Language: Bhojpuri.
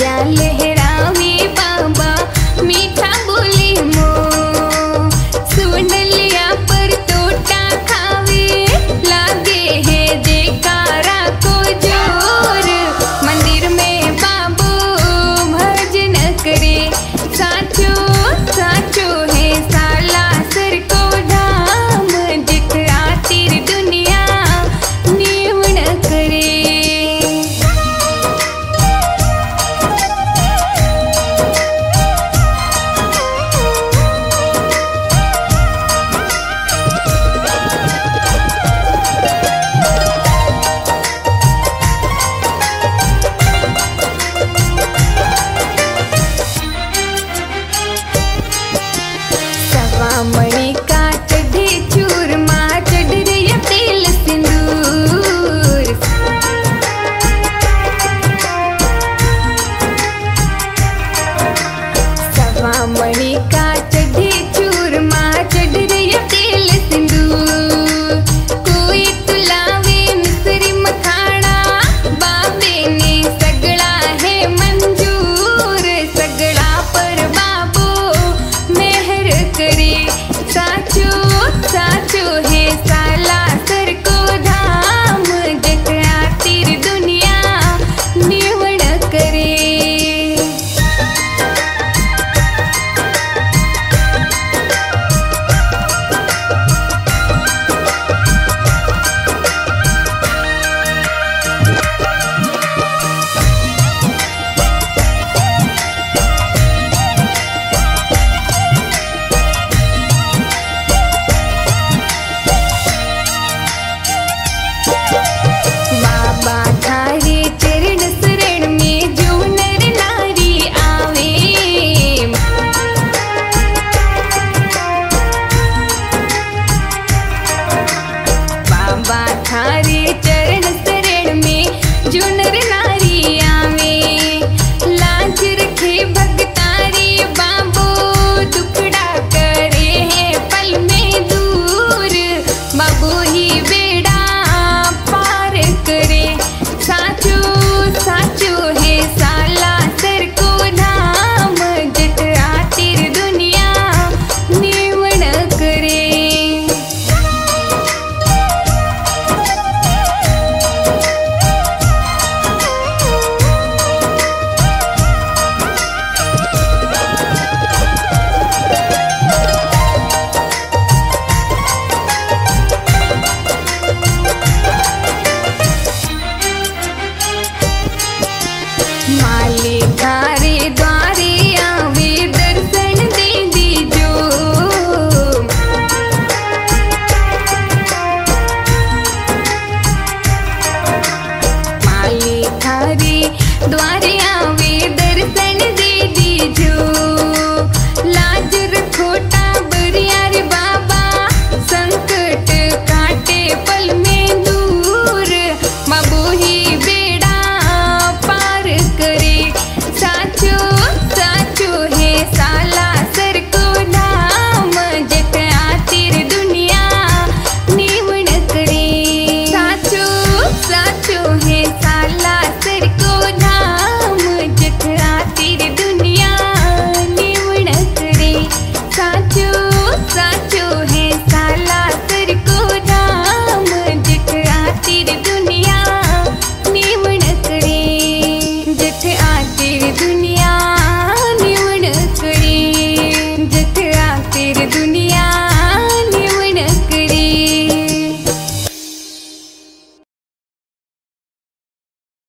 ध्वजा लहरावे बाबा मीठा बोले मो सुन लिया पर तोता खावे लागे है जयकारा को जोर मंदिर में बाबू भजन करे साचो साचो है साला सर को धाम जित आतिर दुनिया नीवण करे। मणि का चढ़े चूरमा चढ़ रया तेल सिंदूर सवा मणि का चढ़े चूरमा चढ़ रया तेल सिंदूर कोई तुलावे मिसरी मखाना बाबे ने सगड़ा है मंजूर सगड़ा पर बाबू मेहर करे साचो साचो है साला सर को धाम जट आतिर दुनिया निवण करे। बाबा थारे चरण शरण में जो नर नारी आवे बाबा थारे चरण शरण में जो नर नारी आवे लाज रखे भगतारी बाबू दुखड़ा करे है पल में दूर बाबू ही बेड़ा पार करे साचो साचो है साला सर को धाम जट आतिर दुनिया निवण करे। मालिका